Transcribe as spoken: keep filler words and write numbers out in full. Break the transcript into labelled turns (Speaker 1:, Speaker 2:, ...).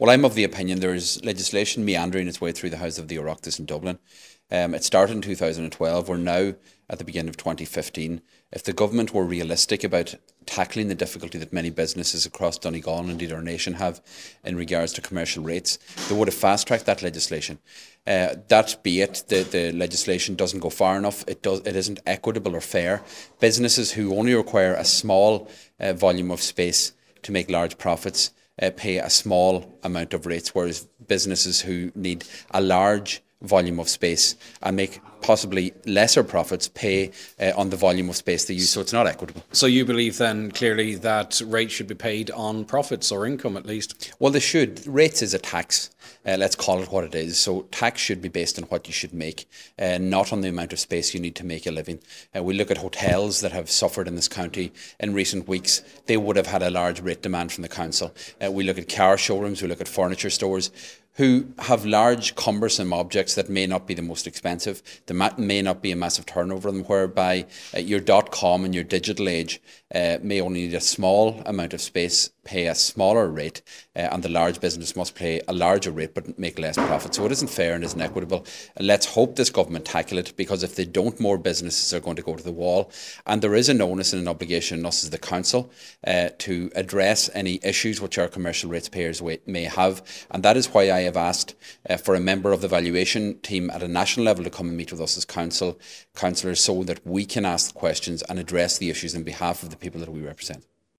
Speaker 1: Well, I'm of the opinion there is legislation meandering its way through the House of the Oireachtas in Dublin. Um, it started in two thousand twelve. We're now at the beginning of twenty fifteen. If the government were realistic about tackling the difficulty that many businesses across Donegal and indeed our nation have in regards to commercial rates, they would have fast-tracked that legislation. Uh, that be it, the, the legislation doesn't go far enough. It does. It isn't equitable or fair. Businesses who only require a small uh, volume of space to make large profits uh, pay a small amount of rates, whereas businesses who need a large volume of space and make possibly lesser profits pay uh, on the volume of space they use, so it's not equitable.
Speaker 2: So you believe then clearly that rates should be paid on profits or income at least?
Speaker 1: Well, they should. Rates is a tax. Uh, let's call it what it is. So tax should be based on what you should make, uh, not on the amount of space you need to make a living. Uh, we look at hotels that have suffered in this county in recent weeks. They would have had a large rate demand from the council. Uh, we look at car showrooms, we look at furniture stores who have large cumbersome objects that may not be the most expensive. There may not be a massive turnover of them, whereby uh, your dot-com and your digital age uh, may only need a small amount of space, pay a smaller rate, uh, and the large business must pay a larger rate but make less profit. So it isn't fair and isn't equitable. And let's hope this government tackle it, because if they don't, more businesses are going to go to the wall. And there is an onus and an obligation on us as the council uh, to address any issues which our commercial rates payers may have. And that is why I have asked uh, for a member of the valuation team at a national level to come and meet with us as council councillors, so that we can ask questions and address the issues on behalf of the people that we represent.